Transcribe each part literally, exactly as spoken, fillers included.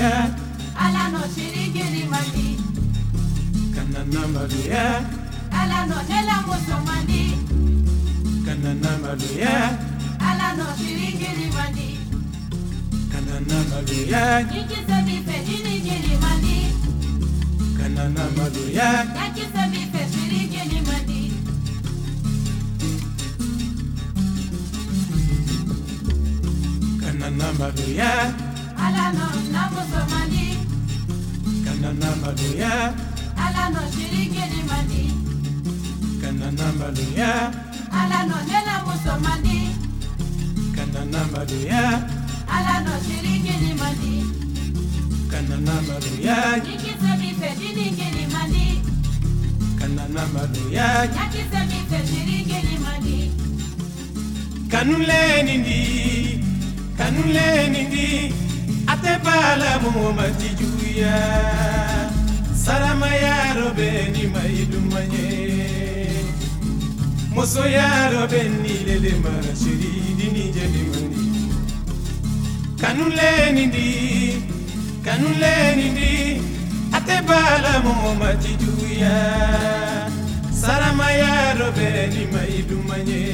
maluya ala no shirigiri mandi kanana maluya ala no nela muso mandi kanana maluya ala no shirigiri mandi kanana maluya ikise bife shirigiri mandi kanana maluya yakise bife shirigiri mandi kanana maluya ala no na muso mandi kanana maluya ala no shirigiri mandi kanana maluya ala no nela muso mandi kanana maluya ala no shirigiri mandi kanana maluya ikise bife shirigiri mandi kanana maluya yakise bife shirigiri mandi kanule nindi kanule nindi atebala mu matijuya sarama yaro beni maidumanye moso yaro beni lele ma shiridi ni jelimani kanule nindi kanule nindi atebala mu matijuya sarama yaro beni maidumanye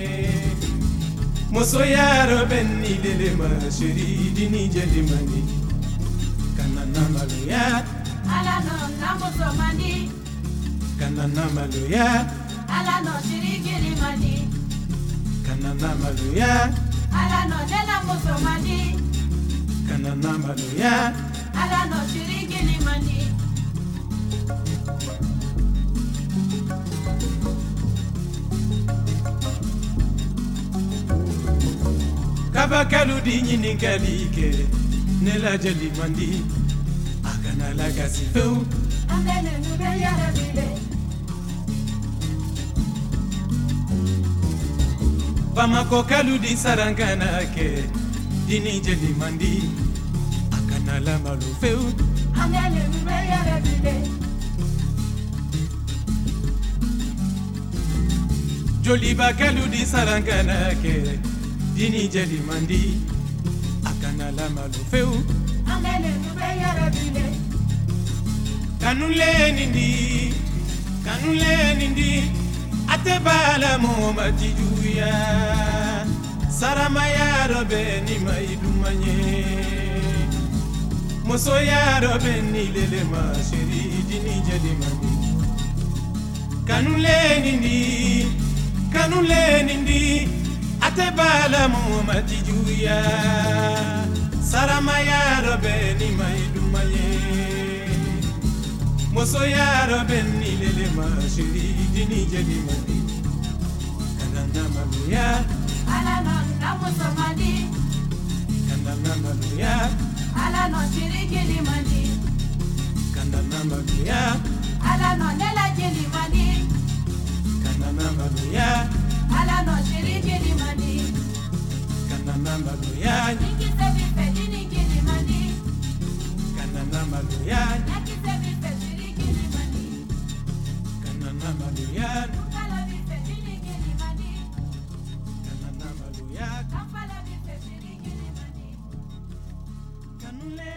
moso yaro beni lele ma shiridi ni jelimani kanana maluya ala no na muso mandi kanana maluya ala no shirigiri mandi kanana maluya ala no nela muso mandi kanana maluya ala no shirigiri mandi kabakalu di nyini kalike nela jeli mandi akana la gasifeu amene nube yara bile bamako kalu di sarangana ke dini jeli mandi akana la malufeu amene nube yara bile joli bakalu di sarangana ke dini jeli mandi akana la malufeu amene nube yara bile kanule nindi kanule nindi atebala mu matijuya sarama yaro beni maidumanye moso yaro beni lele ma shiridi ni jelimani kanule nindi kanule nindi atebala mu matijuya sarama yaro beni maidumanye moso yaro beni lele ma shiridi ni jelimani kanana maluya ala no na muso mandi kanana maluya ala no shirigiri mandi kanana maluya ala no nela jiri mandi kanana maluya ala no shirigiri mandi kanana maluya ikise bife shirigiri mandi kanana maluya yakise bife shirigiri mandi kanana maluya ukala bife shirigiri mandi kanana maluya kampala bife shirigiri mandi kanule